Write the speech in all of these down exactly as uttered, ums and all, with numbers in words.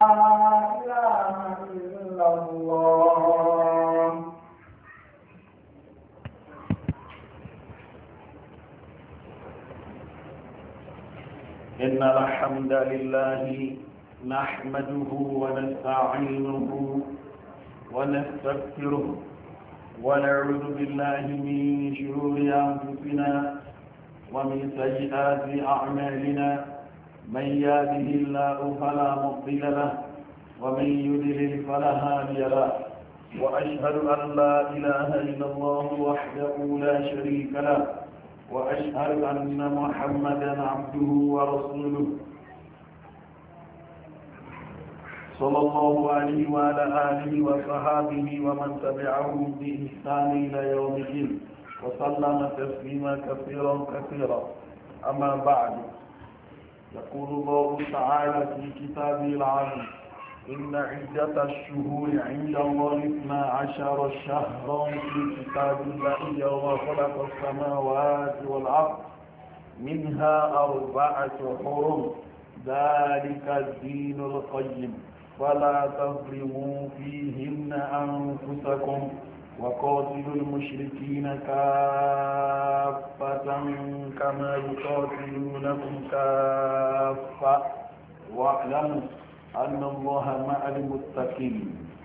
إله إلا الله. إن الحمد لله نحمده ونستعينه ونستغفره ونعوذ بالله من شرور أنفسنا ومن سيئات أعمالنا من يهده الله فلا مضل له ومن يضلل فلا هادي له وأشهد أن لا إله إلا الله وحده لا شريك له وأشهد أن محمدا عبده ورسوله صلى الله عليه وعلى آله وصحابه ومن تبعهم بإحسان إلى يوم الدين وسلم تسليما كثيرا كثيرا. أما بعد، يقول الله تعالى في كتابه العزيز: إن عدة الشهور عند الله اثنا عشر شهرا في كتاب الله يوم خلق السماوات والأرض منها أربعة حرم ذلك الدين القيم فلا تظلموا فيهن أنفسكم وقاتلوا المشركين كافة كما يقاتلونكم كافة واعلموا أن الله مع المتقين.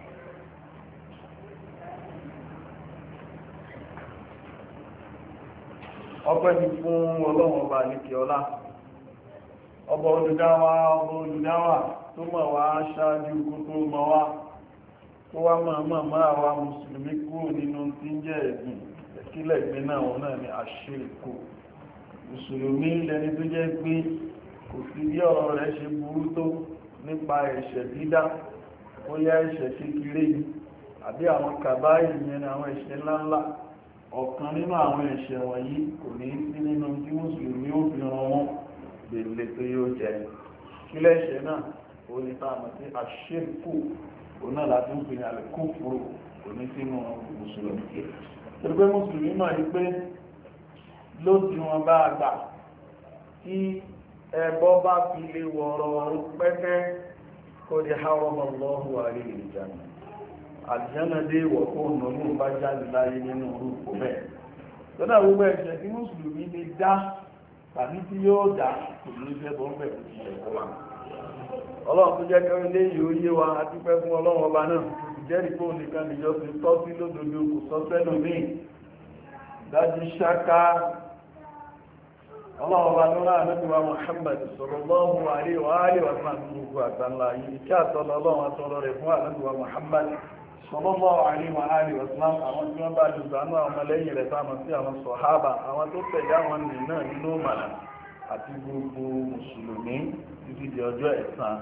ọpẹ́ ni fún Ọlọ́run ọba àlékè ọlá, ọba olùdáwà ọba olùdáwà tó mọ̀ wá ṣáájú kó tó mọ̀ wá, tó wá máa máa máa wá mùsùlùmí kúrò nínú tí ń jẹ́ ẹ̀gbìn kílẹ̀ ìgbé náà wọn náà ni àṣírìkù. Mùsùlùmí lẹni tó jẹ́ pé kò sí bí ọ̀rọ̀ rẹ̀ ṣe burú tó nípa ẹ̀ṣẹ̀ dídá, ó yá ẹ̀ṣẹ̀ kékeré ni àbí àwọn kàbáyì yẹn ni àwọn ẹ̀ṣẹ̀ ńláńlá. Ọ̀kan nínú àwọn ẹ̀ṣẹ̀ wọ̀nyí kò ní sí nínú tí mùsùlùmí ó fi ran wọn gbèlè tó yóò jẹ. Kílẹ̀ ẹ̀ṣẹ̀ náà ó ní tá a mọ̀ sí àṣírìkù, òun náà láti ń pè ní àlùkùfùrù, kò ní sínú mùsùlùmí. Torí pé mùsùlùmí mọ̀ ní pé lójú wọn bá gbà tí ẹbọ bá fi lè wọ̀rọ̀ pẹ́pẹ́ kó di haramallahu alayhi al-jannah. Àlùjánnà dé ìwọ̀ kó nàmú bá jáde láyé nínú orúkọ bẹ́ẹ̀. Lọ́nà gbogbo ẹ̀ṣẹ̀ tí mùsùlùmí lè dá tàbí tí yóò dá kò ní jẹ́ bọ́ bẹ̀rẹ̀ sí ẹ̀kọ́ wa. Ọlọ́run tó jẹ́ kẹrin lé yìí ó yé wa àti pẹ́ fún Ọlọ́run ọba náà. Ìjẹ́rìí pé ònìkan nìjọ fi tọ́ sí lódodo kò sọ sẹ́nu míì. Dájú ṣáká Ọlọ́run bá lọ́nà àmẹ́bíwá Muhammad sallallahu alaihi wa alihi wa sallam gbogbo àtàlá yìí kí àtọ́lọ Ọlọ́run àtọ́lọ rẹ̀ fún àmẹ́bíwá Muhammad sallallahu alaihi wa alihi wa sallam, àwọn tí wọ́n bá jù sánú àwọn ọmọlẹ́yìn rẹ̀ sáàmù sí àwọn sọ̀hábà, àwọn tó tẹ̀lé àwọn nì náà nínú mànà àti gbogbo mùsùlùmí títí di ọjọ́ ẹ̀san.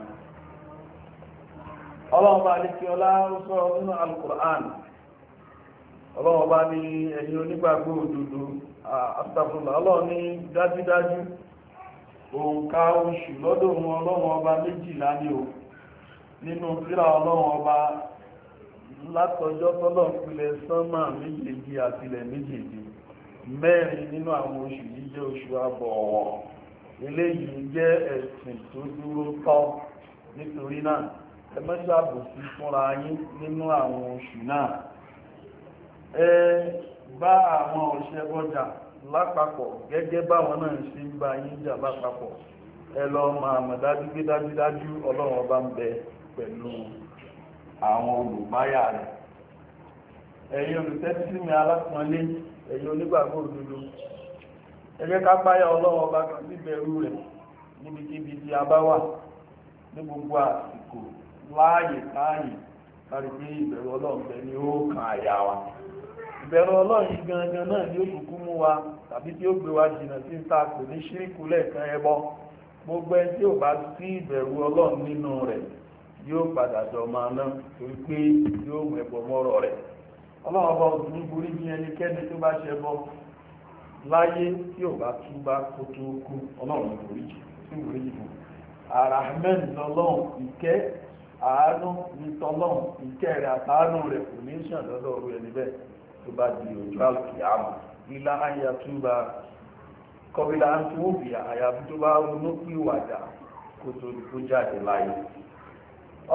Ọlọ́run bá lè kí ọlá sọ nínú Al-Qur'an. Ọlọ́run bá ní ẹ̀yin onígbàgbọ́ òdodo àtàkùnlá Ọlọ́run ní dájúdájú òǹkà oṣù lọ́dọ̀ wọn Ọlọ́run ọba méjìlá ní o nínú tírà Ọlọ́run ọba látọjọ́ tọ́lọ̀ pìlẹ̀ sánmà méjèèjì àtìlẹ̀ méjèèjì. Mẹ́rin nínú àwọn oṣù yìí jẹ́ oṣù àbọ̀wọ̀. Eléyìí jẹ́ ẹ̀sìn tó dúró tọ́. Nítorí náà ẹ má ṣàbòsí fúnra yín nínú àwọn oṣù náà. Ẹ bá àwọn ọ̀ṣẹbọjà lápapọ̀ gẹ́gẹ́ báwọn náà ṣe ń bá yín jà lápapọ̀. Ẹ lọ máa mọ̀ dájú pé dájúdájú Ọlọ́run ọba ń bẹ pẹ̀lú àwọn olùbáyà rẹ̀. Ẹ̀yin olùtẹ́tí mi alápọ̀nlé, ẹ̀yin onígbàgbọ́ òdodo, ẹ jẹ́ ká páyà Ọlọ́run ọba kan níbẹ̀rù rẹ̀ níbikíbi tí a bá wà ní gbogbo àsìkò láàyè káàyè kárí pé ìbẹ̀rù Ọlọ́run bẹ ni ó kan àyà wa. Ìbẹ̀rù Ọlọ́run yìí gangan náà ni ó kúkú mú wa tàbí tí ó gbé wa jìnnà sí ta kò ní ṣíríkù lẹ́ẹ̀kan ẹbọ. Gbogbo ẹni tí ò bá sí ìbẹ̀rù Ọlọ́run nínú rẹ̀ yóò padà jọ máa ná torí pé yóò mú ẹbọ mọ́rọ̀ rẹ̀. Ọlọ́run ọba òsì ní borí bí ẹnikẹ́ni tó bá ṣe bọ láyé tí ò bá túbá kó tó kú, Ọlọ́run borí jù sí borí jù. Àràhmẹ́n lọ́lọ́run, ìkẹ́ àánú ní tọ́lọ́run, ìkẹ́ rẹ̀ àtàánú rẹ̀ kò ní ṣàn lọ́dọ̀ ọ̀rọ̀ ẹni bẹ́ẹ̀ tó bá di ojú àlùkìyámà. Ilá ayà túbá kọbílá ń tún òbí àyàfi tó bá ronú pìwàdà kó tó di kó jáde láyé.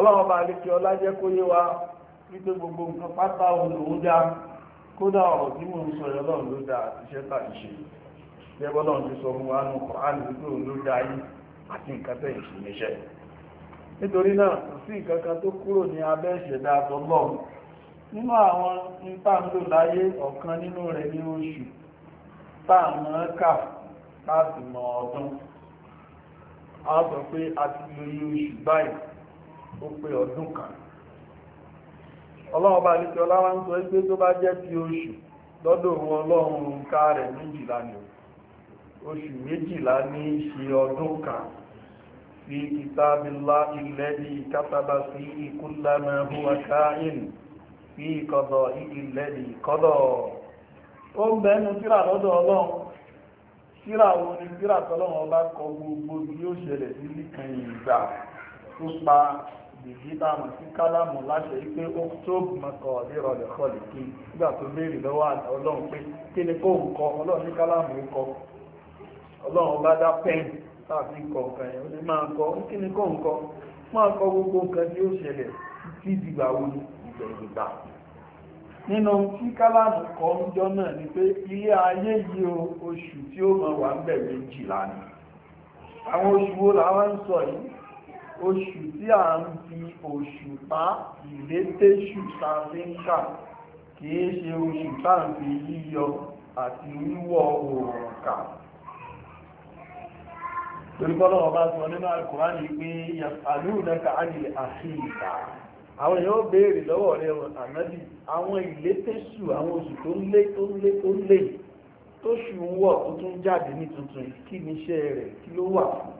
ọlọ́run bá lè kí ọlá jẹ́ kó yé wa wípé gbogbo nǹkan pátá òun dá kódà ọ̀rọ̀ tí mo ń sọ yọ lọ́run ló dá iṣẹ́ tà ń ṣe gẹ́gẹ́ lọ́run ti sọ fún wa nù Kùránì wípé òun ló dá yín àti nǹkan tẹ̀ ìṣe níṣẹ́ nítorí náà kò sí nǹkan kan tó kúrò ní abẹ́ ìṣẹ̀dá àtọ́lọ́run nínú àwọn ìtàǹdò láyé ọ̀kan nínú rẹ̀ ní oṣù táàmù kà láti mọ ọdún a sọ pé a ti lo iye oṣù báyìí ó pé ọdún kan ọlọ́run bá ní kí ọlá wá ń sọ pé tó bá jẹ́ ti oṣù lọ́dọ̀ wọn ọlọ́run nǹka rẹ̀ méjìlá ni oṣù méjìlá ní ṣe ọdún kan fi kitabillahi alladhi kataba fihi kulla ma huwa ka'in fi qada'ihi alladhi qada ó ń bẹ́nu tírà lọ́dọ̀ ọlọ́run tírà wo ni tírà tọ́lọ́run ọba kọ gbogbo bí ó ṣẹlẹ̀ sí nìkan ìgbà tó pa dìgítà mọ̀ sí kálámù láṣẹ wípé ó tó mọ̀kọ̀ ìrọ̀lẹ̀ kọlì kí nígbà tó béèrè lọ́wọ́ ọlọ́run pé kí ni kó ń kọ ọlọ́run ní kálámù ń kọ ọlọ́run bá dá pẹ́ẹ̀nì tàbí kọ nǹkan yẹn ó ní máa kọ kí ni kó ń kọ máa kọ gbogbo nǹkan tí ó ṣẹlẹ̀ sí ìdìgbà wo ni ìgbà ìgbà nínú tí kálámù kọ ń jọ náà ni pé ilé ayé yìí o oṣù tí ó mọ wà ń bẹ̀ méjìlá ni àwọn oṣù wo làwọn ń sọ yìí oṣù tí a ń fi òṣùpá ìlétéṣù sáfíńkà kìí ṣe oṣù tá ń fi yíyọ àti wíwọ̀ oòrùn kà torí bọ́lá ọba sọ nínú Al-Kùránì pé yas'alūnaka 'anil ahilla àwọn èèyàn béèrè lọ́wọ́ rẹ̀ ànábì àwọn ìlétéṣù àwọn oṣù tó lé tó lé tó lé tó ṣù ń wọ̀ tó tún jáde ní tuntun kí ni iṣẹ́ rẹ̀ kí ló wà fún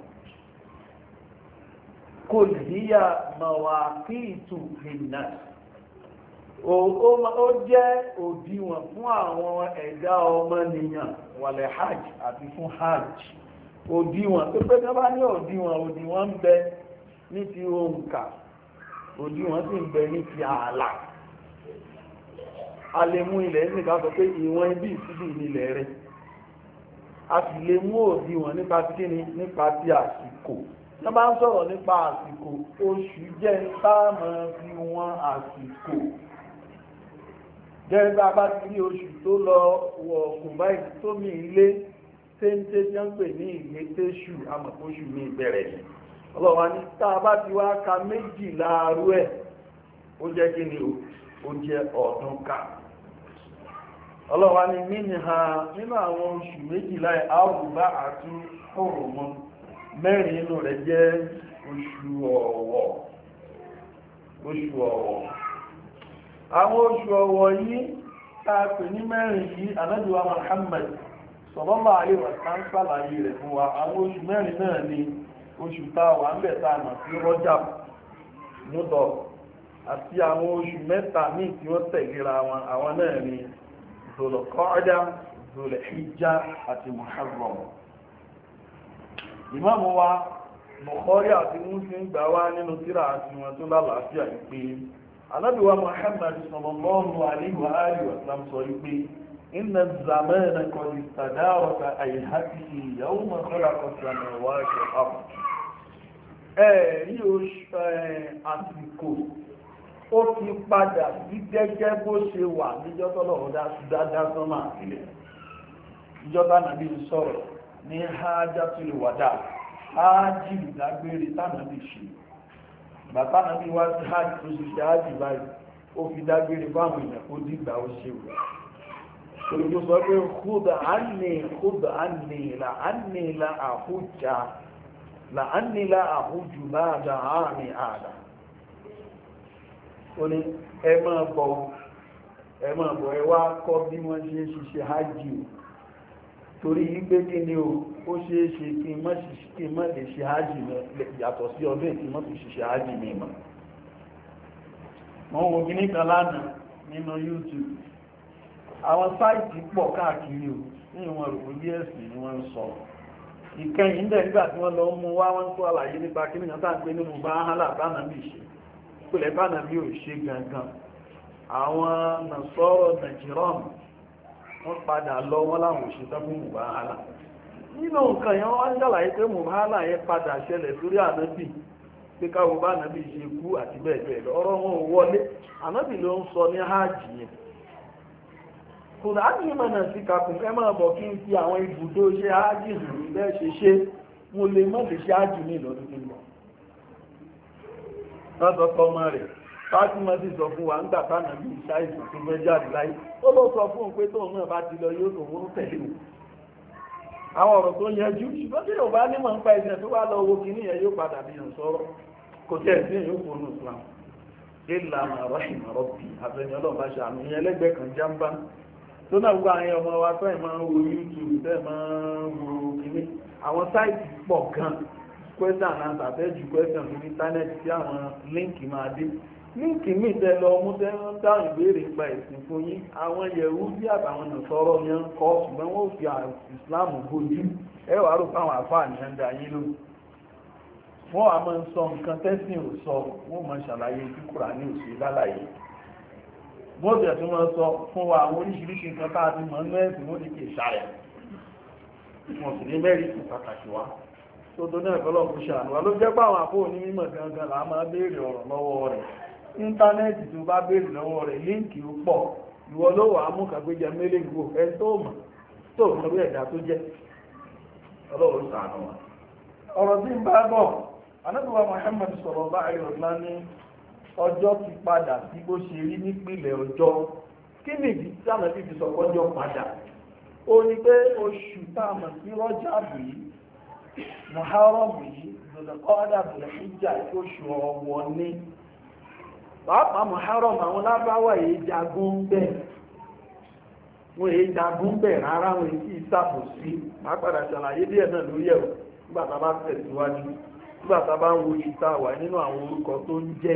kò níyà mawaqitu linnas ó jẹ́ òdiwọ̀n fún àwọn ẹ̀dá ọmọnìyàn wàlẹ̀ hajj àti fún hajj òdiwọ̀n tó pé tó bá ní òdiwọ̀n òdiwọ̀n ń bẹ ní ti òǹkà òdiwọ̀n sì ń bẹ ní ti ààlà a lè mú ilẹ̀ nígbà sọ pé ìwọ̀n ibi ìsíbì nílẹ̀ rẹ̀ a sì lè mú òdiwọ̀n nípa ti kíni nípa ti àsìkò tí wọ́n bá ń sọ̀rọ̀ nípa àsìkò oṣù jẹ́ táàmù fi wọ́n àsìkò jẹ́ bá bá ti rí oṣù tó lọ wọ̀ ọ̀kùn báyìí tó mi ilé téńté tí wọ́n pè ní ìlétéṣù amọ̀kóṣù ní ìbẹ̀rẹ̀ yìí ọlọ́wà ní tá a bá ti wá ka méjì láàárú ẹ̀ ó jẹ́ kí ni ó jẹ́ ọdún ká ọlọ́wà ní nínú àwọn oṣù méjìlá ẹ̀ àrùbá àti òrùmọ́ mẹ́rin inú rẹ̀ jẹ́ oṣù ọ̀wọ̀ oṣù ọ̀wọ̀ àwọn oṣù ọ̀wọ̀ yìí tá pè ní mẹ́rin yìí Ànábì wa Muhammad sallallahu alaihi wasallam ṣàlàyé rẹ̀ fún wa àwọn oṣù mẹ́rin náà ni oṣù tá wà ń bẹ̀ tá mọ̀ sí Rajab Mudar àti àwọn oṣù mẹ́ta míì tí wọ́n tẹ̀léra wọn àwọn náà ni Dhul-Qa'dah Dhul-Hijjah àti Muharram ìmáàmù wa Bukhari àti Muslim gbà wá nínú tírà àti wọn tó lálàáfíà ìpé Ànábì wa Muhammad sallallahu alaihi wa alihi wa sallam sọ ìpé inna az-zamana qad istadara ka hay'atihi yawma khalaqa as-samawati wal-ard ẹ̀rí àsìkò ó ti padà sí gẹ́gẹ́ bó ṣe wà níjọ́ tọ́lọ́run dáadáa sánmà ilẹ̀ ìjọba nàbí sọ̀rọ̀ ní hajjatul wada hajji ìdágbére tánàbí ṣe bàtà nàbí wá sí hajji tó ṣe ṣe hajji báyìí ó fi dágbére báwọn èèyàn ó dìgbà ó ṣe wù olùgbò sọ pé kúdà ánì kúdà ánì là ánì là àhújà là ánì là àhújù máa dà áàmì àdà ó ní ẹ máa bọ̀ ẹ máa bọ̀ ẹ wá kọ́ bí wọ́n ṣe ṣiṣẹ́ hajji o torí wípé kí ni o ó ṣe é ṣe kí n má lè ṣe hajji yàtọ̀ sí ọdún ìtí mọ́ fi ṣiṣẹ́ hajji mi mọ̀ wọ́n wo gíní kan lánàá nínú YouTube àwọn sáìtì pọ̀ káàkiri o ní ìwọ̀n rò bí ẹ̀sìn ni wọ́n ń sọ ìkẹyìn dẹ̀ nígbà tí wọ́n lọ mú wá wọ́n tó àlàyé nípa kí nìkan táà pé nínú bá hálà bánàbí ṣe pẹ̀lẹ̀ bánàbí ò ṣe gangan àwọn nàṣọ́rọ̀ nàìjíríàn wọ́n padà lọ wọ́n láwọn òṣìṣẹ́ fún mùbáhálà nínú nǹkan yẹn wọ́n ń ṣàlàyé pé mùbáhálà yẹn padà ṣẹlẹ̀ sórí ànábì pé káwọ́ bá ànábì ṣe kú àti bẹ́ẹ̀ bẹ́ẹ̀ lọ ọ̀rọ̀ wọn ò wọlé ànábì ló ń sọ ní hajj yẹn kò láti mọ̀ náà sí kakùn ẹ máa bọ̀ kí n fi àwọn ibùdó ṣe hajj hàn ní bẹ́ẹ̀ ṣe ṣe mo lè má lè ṣe hajj ní ìlọ́dún tó ń bọ̀ lọ́sọ̀ tọmọ rẹ̀ Fátímà ti sọ fún wa ń gbà tánà bí ìṣàìsàn tó fẹ́ jáde láyé ó ló sọ fún un pé tóun náà bá ti lọ yóò tó wọ́n tẹ̀lé wọn àwọn ọ̀rọ̀ tó yẹjú ṣùgbọ́n tí yóò bá nímọ̀ ń pa ẹ̀sẹ̀ tó wá lọ owó kìíní yẹn yóò padà bí yàn sọ̀rọ̀ kò tẹ̀ sí èyí kò nù Islam ilà àmàrọ̀ ìmọ̀rọ̀ bí àfẹ́ni ọlọ́ọ̀bá ṣàánú ìyẹn ẹlẹ́gbẹ́ kan jámbá tó náà gbogbo àwọn ọmọ wa fẹ́ máa ń wo YouTube fẹ́ máa ń wo kìíní àwọn sáìtì pọ̀ gan question and answer fẹ́ ju question ní íńtánẹ́ẹ̀tì tí àwọn líǹkì máa dé líǹkì míì tẹ lọ mú tẹ ń dáhùn ìbéèrè nípa ẹ̀sìn fún yín àwọn yẹ̀wù bí àtàwọn nàṣọ́rọ̀ yẹn ń kọ́ ṣùgbọ́n wọ́n fi ìsìláàmù bójú ẹ wàá rò fáwọn àfáà ní ẹ̀ńdà yín ló wọ́n á máa ń sọ nǹkan tẹ́sìn ò sọ wọ́n máa ṣàlàyé tí Kùránì ò sí lálàyé wọ́n bẹ̀rẹ̀ tó máa sọ fún wa àwọn oríṣiríṣi nǹkan tá a ti mọ̀ nínú ẹ̀sìn wọ́n ní kì í ṣàrẹ̀ wọ́n sì ní mẹ́rin sí pàtàkì wá tó tó náà kọ́lọ̀ kò ṣàánú wa ló jẹ́ pé àwọn àfóò ní mímọ̀ gangan là á máa béèrè ọ̀rọ̀ lọ́wọ́ rẹ̀ íńtánẹ́ẹ̀tì tó bá béèrè lọ́wọ́ rẹ̀ líǹkì ó pọ̀ ìwọ ló wà á mú kàgbéjẹ mélègbò ẹ tó mọ̀ tó mọ̀ bí ẹ̀dá tó jẹ́ ọlọ́run ṣàánú wa ọ̀rọ̀ tí ń bá bọ̀ anábíwá Muhammad sọ̀rọ̀ bá ayọ̀lá ní ọjọ́ ti padà sí bó ṣe rí nípìnlẹ̀ ọjọ́ kí nìdí tí ànábì fi sọ ọjọ́ padà ó ní pé oṣù tá a mọ̀ sí Rọ́jàbù yìí Muharram yìí Dhul-Qa'dah Dhul-Hijja oṣù ọ̀wọ̀ ní pàápàá Muharram àwọn lábáwà èyí jagun bẹ́ẹ̀ wọ́n èyí jagun bẹ́ẹ̀ rárá wọn èyí sí ìsàbòsí máa padà ṣàlàyé díẹ̀ náà lórí ẹ̀rọ nígbà tá a bá tẹ̀síwájú nígbà tá a bá ń wo ìta wà nínú àwọn orúkọ tó ń jẹ́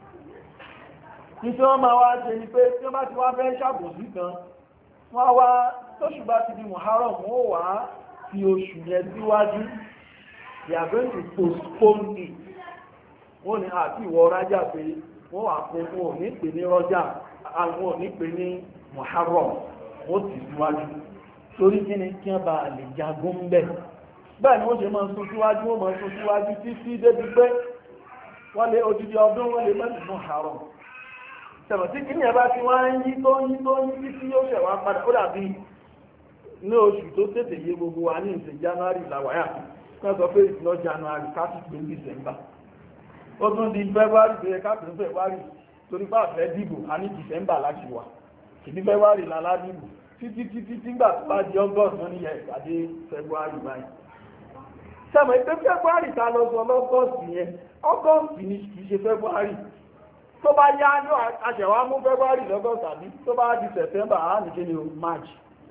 nítorí wọ́n máa wá ṣe ni pé tí wọ́n bá ti wá fẹ́ ṣàbòsí kan wọ́n wá tóṣù bá ti di Muharram wọ́n wá fi oṣù yẹn síwájú they are going to postpone it wọ́n ní àti ìwọ rájà pé wọ́n wà fún wọn ò ní pè ní rọ́jà àwọn ò ní pè ní Muharram wọ́n ti síwájú torí kí ni kí wọ́n bá lè jagun bẹ́ẹ̀ bẹ́ẹ̀ ni wọ́n ṣe máa ń sún síwájú wọ́n máa ń sún síwájú títí débi pé wọ́n lé odidi ọdún wọ́n lè mẹ́rin Muharram tẹ̀mọ̀ tí kí ní ẹ̀bá tí wọ́n ń yí tó ń yí tó ń yí tí yóò ṣẹ̀wá padà ó dàbí ní oṣù tó tètè yé gbogbo wa ní ìsìn January làwáyà kan sọ pé ìsìn lọ January káàkiri ní December ó tún di February tó yẹ káàkiri February torí bá fẹ́ dìbò a ní December láti wà ìdí February lálá dìbò títí títí tígbà tó bá di August wọn ní yẹ ìpàdé February báyìí sẹ́mọ̀ ìpé February ta lọ sọ lọ́gọ́sì yẹn August ní kìí ṣe February tó bá yá ní àṣẹ̀wá mú February lọ́gọ́sì àbí tó bá di September á ní kí ni o March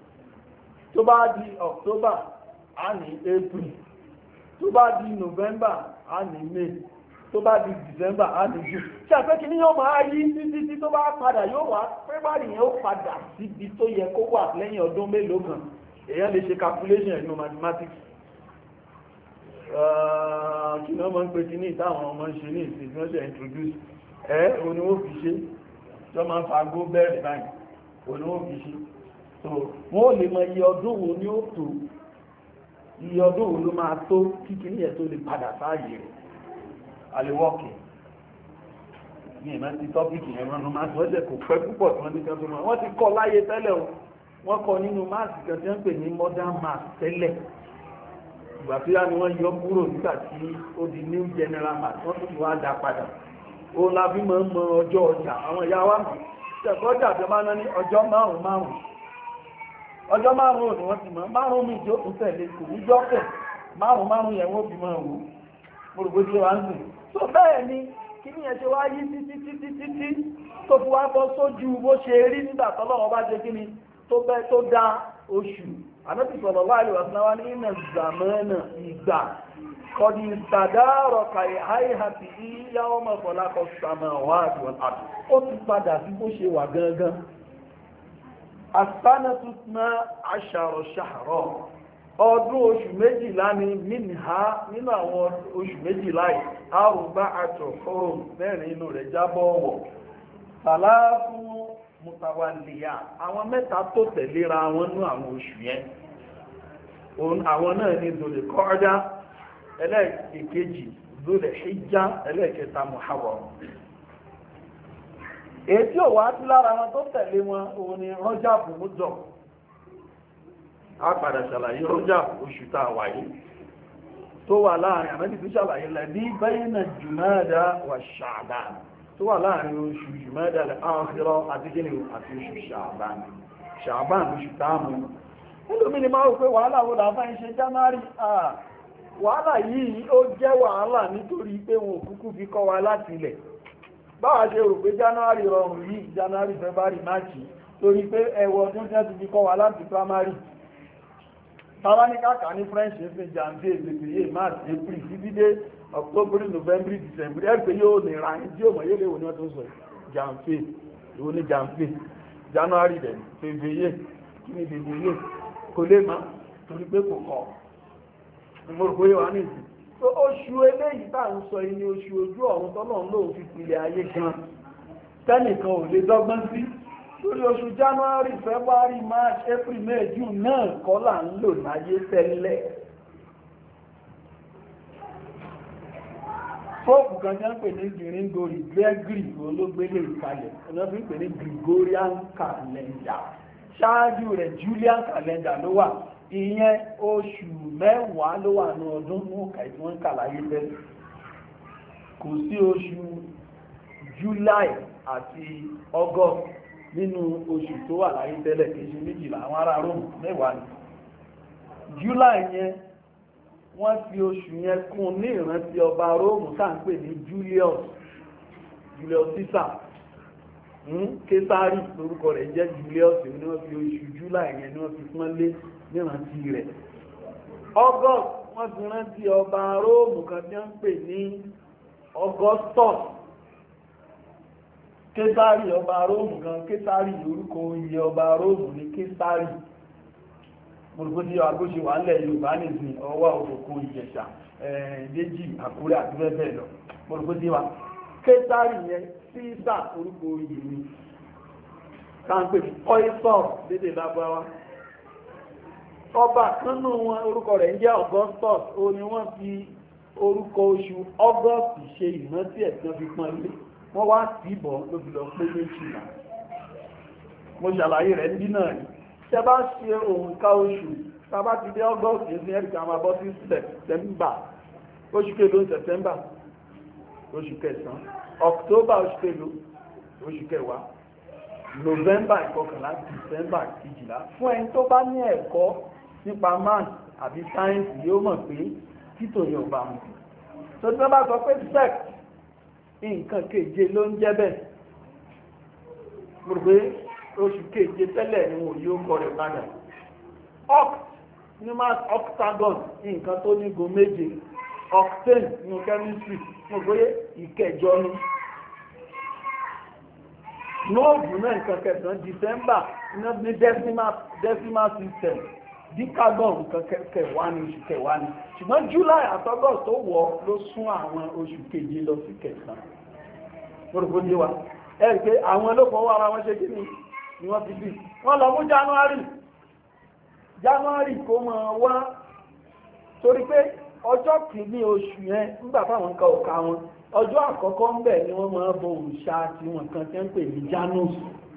tó bá di October á ní April tó bá di November á ní May tó bá di December á ní June ṣe àpẹ́ kí ní yóò máa yí títí tí tó bá padà yóò wá February yẹn ó padà síbi tó yẹ kó wà lẹ́yìn ọdún mélòó kan èèyàn lè ṣe calculation ẹ̀nu mathematics kí ni wọ́n máa ń pè kí ní ìtàwọn ọmọ ń ṣe ní ìsìn tí wọ́n ṣe introduce ẹ́ òní ó fi ṣe tó máa ń fa agbó bẹ́ẹ̀rẹ̀ báyìí òní ó fi ṣe so wọ́n lè mọ iye ọdún wo ní ó tó iye ọdún wo ló máa tó kíkí ní ẹ̀ tó lè padà sáàyè rẹ̀ àlewọ́kì ní ìmọ̀ ti tọ́pìkì ẹ̀rọ ọ̀nà máa tó ẹ̀jẹ̀ kò pẹ́ púpọ̀ tí wọ́n ní kan tó mọ̀ wọ́n ti kọ́ láyé tẹ́lẹ̀ o wọ́n kọ́ nínú máàsì kan tí wọ́n pè ní modern math tẹ́lẹ̀ ìgbà tí wá ni wọ́n yọ kúrò nígbà tí ó di new general math wọ́n tún wá dá padà ó la fi mọ́ mọ́ ọjọ́ ọjà àwọn ìyá wa mọ̀ tẹ̀kọ́jà tó máa ná ní ọjọ́ márùn-ún márùn-ún ọjọ́ márùn-ún ni wọ́n ti mọ̀ márùn-ún mi tí ó tún tẹ̀lé kò ní jọ́kẹ̀ márùn-ún márùn-ún yẹn wọ́n fi mọ́ wò mọ̀rùgbó tí wá ń sìn tó bẹ́ẹ̀ ni kí ní ẹ̀ṣẹ́ wá yí títí títí títí tó fi wá bọ́ sójú bó ṣe rí nígbà tọ́lọ́wọ́ bá ṣe kí ni tó bẹ́ tó dá oṣù Ànábì sallallahu alaihi wasallam ní ìnà zàmánà ìgbà kọ̀dí ìtàdárọ̀ kàí àìhàtì ìyáwó mọ̀fọ́lákọ̀ sàmàwà àdìwọ̀n àdì ó ti padà sí bó ṣe wà gangan asánàtúnà àṣàrọ̀ ṣàrọ̀ ọdún oṣù méjìlá ni mínìhá nínú àwọn oṣù méjìlá yìí àrùbá àtọ̀ fọ́rọ̀ mẹ́rin inú rẹ̀ jábọ̀ ọ̀wọ̀ sàláfún mutawalliya àwọn mẹ́ta tó tẹ̀léra wọn ní àwọn oṣù yẹn àwọn náà ní Dhul-Qa'dah ẹlẹ́ẹ̀kejì Dhul-Hijjah ẹlẹ́ẹ̀kẹta Muharram. èyí tí ò wá sí lára wọn tó tẹ̀lé wọn òun ni Rajab Mudar. a padà ṣàlàyé Rajab oṣù tá a wà yìí tó wà láàrin àmẹ́bí tó ṣàlàyé lẹ́bí bayna Jumada wa Sha'ban tó wà láàrin oṣù Jumada al-Akhirah àti gíní àti oṣù Sha'ban. Sha'ban oṣù táàmù nílùmí ni máa rò pé wàhálà wo làá fáyín ṣe January. ah wàhálà yìí ó jẹ́ wàhálà nítorí pé wọn ò kúkú fi kọ́ wa láti ilẹ̀. báwa ṣe rò pé January rọrùn yìí January February March torí pé ẹwọ ọdún tí wọ́n ti fi kọ́ wa láti primary. tàbá ní kàkà ní French ní Janvier February March April títí dé October November December ẹ̀ pé yóò nira ẹni tí yóò mọ̀ yéle wo ni wọ́n tó ń sọ Janvier ìwọ ní Janvier January dẹ̀ February kí ni February kò lè má torí pé kò kọ́ ìmọ̀rùkú yíwa ní ìsìn tó oṣù eléyìí tá ń sọ ní oṣù ojú ọ̀run tọ́lọ̀ ń lò fi pìlẹ̀ ayé gan tẹ́nìkan ò lè dọ́gbọ́n sí lórí oṣù January February March April May June náà kọ́ là ń lò láyé tẹ́lẹ̀. fóòkù kan jẹ́ ń pè ní Gregorian Gregory olóògbélé ìkàlẹ̀ ọ̀nà fi ń pè ní Gregorian calendar ṣáájú rẹ̀ Julian calendar ló wà ìyẹn oṣù mẹ́wàá ló wà ní ọdún mú kàí tí wọ́n ń kà láyé tẹ́lẹ̀. kò sí oṣù July àti August nínú oṣù tó wà láyé tẹ́lẹ̀ kìí ṣe méjìlá àwọn ará Rome mẹ́wàá ni. July yẹn wọ́n fi oṣù yẹn kún ní ìrántí ọba Rome tá à ń pè ní Julius Julius Caesar Késárì lórúkọ rẹ̀ jẹ́ Julius ní wọ́n fi oṣù July yẹn ní wọ́n fi pọ́n lé nírántí rẹ̀. August wọ́n fi rántí ọba Róòmù kan tí wọ́n ń pè ní Augustus. Késárì ọba Róòmù kan Késárì lórúkọ oyè ọba Róòmù ní Késárì. Mọ̀lùkú tí agbóṣe wà nílẹ̀ Yorùbá nìsín ọwọ́ òkòkò Ìjẹ̀ṣà Déjì Àkúrẹ́ àti bẹ́ẹ̀ bẹ́ẹ̀ lọ. Mọ̀lùkú tí wa Késárì yẹn Sísà orúkọ oyè ni káńpé Kọ́ísọ̀ lédè Lágbáwá. Ọba kánú wọn orúkọ rẹ̀ ń jẹ́ Augustus ó ní wọ́n fi orúkọ oṣù August ṣe ìrántí ẹ̀sán fi pọ́n ilé wọ́n wá sí ìbọ̀ ló fi lọ pé méjìlá. Mo ṣàlàyé rẹ̀ níbí náà ni tẹ́ bá ṣe òǹkà oṣù tàbá ti dé August ní ẹ̀ríkà máa bọ́ sí September oṣù kèlò September oṣù kẹsàn-án October oṣù kèlò oṣù kẹwàá November ìkọkànlá December kejìlá. Fún ẹni tó bá ní ẹ̀kọ́ nípa math àbí sáyẹ́ǹsì yóò mọ̀ pé títò yóò bá mu. tó tí wọ́n bá sọ pé sex nǹkan keje ló ń jẹ́ bẹ́ẹ̀ mo rò pé oṣù keje tẹ́lẹ̀ ni wọ́n yóò kọ rẹ̀ padà. oct ní math octagon nǹkan tó ní igun méje octane ní chemistry mo rò pé ìkẹjọ ni. nóòbù náà nǹkan kẹsàn-án December ní decimal decimal system decagon nǹkan kẹwàá ní oṣù kẹwàá ní ṣùgbọ́n July àti August tó wọ̀ ló sún àwọn oṣù keje lọ sí kẹsàn-án lórúkọ ní wa ẹ̀rì pé àwọn olóòpọ̀ ara wọn ṣe kí ni ni wọ́n fi bí wọ́n lọ mú January January kó mọ̀ wá torí pé ọjọ́ kìíní oṣù yẹn nígbà táwọn nǹkan ọ̀ka wọn ọjọ́ àkọ́kọ́ ń bẹ̀ ni wọ́n máa bọ òrìṣà tí wọ́n kan tẹ́ ń pè ní Janus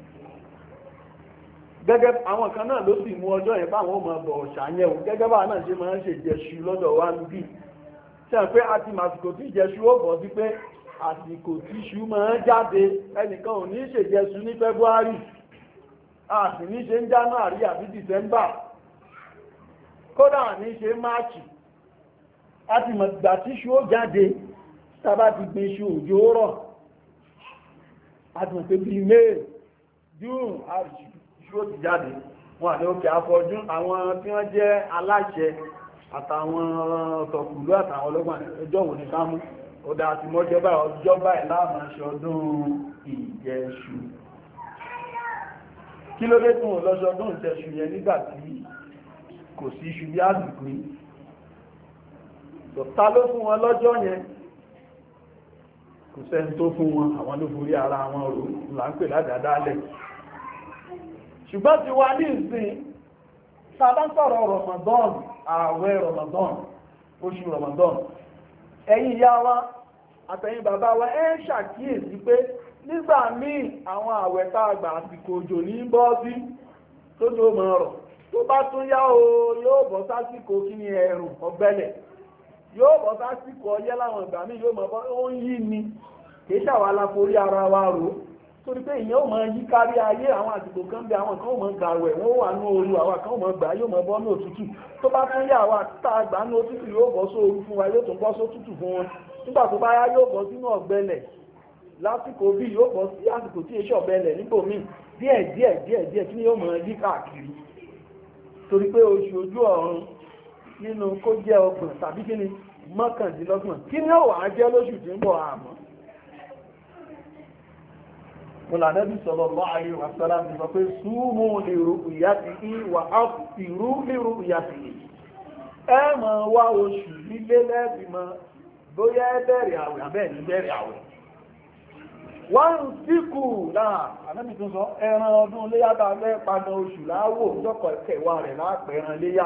gẹ́gẹ́ àwọn kan náà ló sì mú ọjọ́ yẹn báwọn máa bọ òrìṣà yẹn o gẹ́gẹ́ bá náà ṣe máa ń ṣe jẹṣu lọ́dọ̀ wa ń bì ṣe pé a ti màsìkò tí jẹṣu ó bọ̀ sí pé àsìkò tí ṣu máa ń jáde ẹnìkan ò ní ṣe jẹṣu ní February a sì ní ṣe ń January àbí December kódà ní ṣe March a ti mọ̀ gbà tí ṣu ó jáde tàbá ti gbin iṣu òjò rọ̀ àtùmọ̀ pé bí May June iṣu ó ti jáde wọn àti òkè afọ́jú àwọn tí wọ́n jẹ́ aláṣẹ àtàwọn ọ̀tọ̀kùlú àtàwọn ọlọ́gbọ̀n ẹjọ́ wò ní kámú ọ̀dá àti mọ́jọba ọjọ́bá ẹ̀ láàmàṣẹ ọdún ìjẹṣu kí ló dé tún lọ́ṣọdún ìjẹṣu yẹn nígbà tí kò sí iṣu bí àsìkò yìí ta ló fún wọn lọ́jọ́ yẹn kò sẹ́ni tó fún wọn àwọn ló forí ara wọn rò là ń pè ládàádálẹ̀ ṣùgbọ́n ti wá ní ìsìn sábà sọ̀rọ̀ Ramadan ààwẹ̀ Ramadan oṣù Ramadan ẹ̀yin ìyá wa àtẹ̀yin bàbá wa ẹ ṣàkíyèsí pé nígbà míì àwọn àwẹ̀ tá a gbà àsìkò òjò ní bọ́ sí tó tó mọ̀ ọ̀rọ̀ tó bá tún yá o yóò bọ́ sásìkò kí ni ẹ̀rùn ọ̀gbẹlẹ̀ yóò bọ́ sásìkò ọyẹ́ láwọn ìgbà míì yóò mọ̀ bọ́ ó ń yí ni kì í ṣàwọn aláforí ara wa rò ó torí pé ìyẹn ò mọ yí kárí ayé àwọn àsìkò kan bí àwọn kan ò mọ gbà wẹ̀ wọ́n wà ní ooru àwọn kan ò mọ gbà yóò mọ bọ́ ní òtútù tó bá tún yá àwọn àtúntà àgbà ní òtútù yóò bọ́ sóoru fún wa yóò tún bọ́ sótútù fún wọn nígbà tó bá yá yóò bọ́ sínú ọ̀gbẹlẹ̀ lásìkò bí yóò bọ́ sí àsìkò tí èso ọ̀gbẹlẹ̀ níbòmíì díẹ̀ díẹ̀ díẹ̀ díẹ̀ kí ni yóò mọ yí káàkiri torí pé oṣù ojú ọ̀run nínú kó jẹ́ ọgbọ̀n tàbí kí ni mọ́kàndínlọ́gbọ̀n kí ni ó wà á jẹ́ lóṣù tí ń bọ̀ àmọ́ Ànábì sallallahu alaihi wasallam ti sọ pé súnmù li ru'yatihi wa aftiru li ru'yatihi. Ẹ máa wá oṣù lílé lẹ́bí mọ́ bóyá ẹ bẹ̀rẹ̀ àwẹ̀ àbẹ́ ní bẹ̀rẹ̀ àwẹ̀. Wọ́n ń síkù náà, Ànábì tún sọ, ẹran ọdún léyá bá fẹ́ padà oṣù láwò lọ́kọ̀ kẹwàá rẹ̀ láàpẹ̀ ẹran léyá.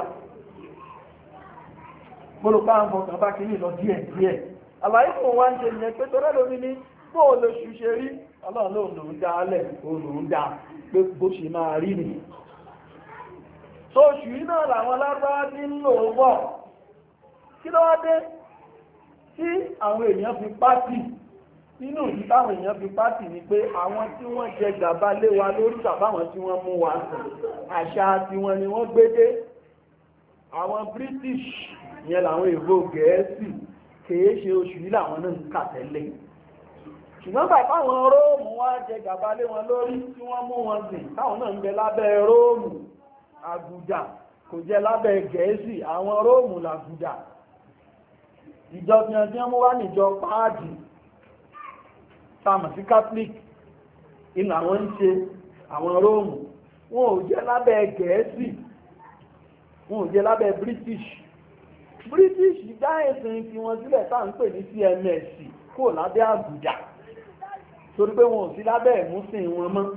Mọ́lùpá ń fọkàn bá kiri lọ díẹ̀ díẹ̀. Àlàyé fún wa ń ṣe ìyẹn pé tọ́lá lórí ní bóò lóṣù ṣe rí ọlọ́run lóòrùn lòún dá alẹ́ òòrùn dá pé bó ṣe máa rí nì tó oṣù yìí náà làwọn lágbára tí ń lò wọ́ kí ló wá dé tí àwọn èèyàn fi pátì nínú ìdí táwọn èèyàn fi pátì ni pé àwọn tí wọ́n jẹ gàba lé wa lórí tàbáwọn tí wọ́n mú wa àṣà tiwọn ni wọ́n gbé dé àwọn British yẹn làwọn èèbó Gẹ̀ẹ́sì kìí ṣe oṣù yìí làwọn náà ń kà tẹ́lẹ̀ ṣùgbọ́n bàbá àwọn róòmù wá jẹ gàba lé wọn lórí tí wọ́n mú wọn sìn táwọn náà ń bẹ lábẹ́ róòmù àgùdà kò jẹ lábẹ́ Gẹ̀ẹ́sì àwọn róòmù làgùdà ìjọ tí wọ́n mú wá níjọ páàdì sáàmù sí Catholic inú àwọn ń ṣe àwọn róòmù wọn ò jẹ lábẹ́ Gẹ̀ẹ́sì wọn ò jẹ lábẹ́ British British dá ẹ̀sìn tí wọ́n sílẹ̀ tá à ń pè ní C M S kò lábẹ́ àgùdà torí pé wọn ò sí lábẹ́ ìmúsìn wọn mọ́.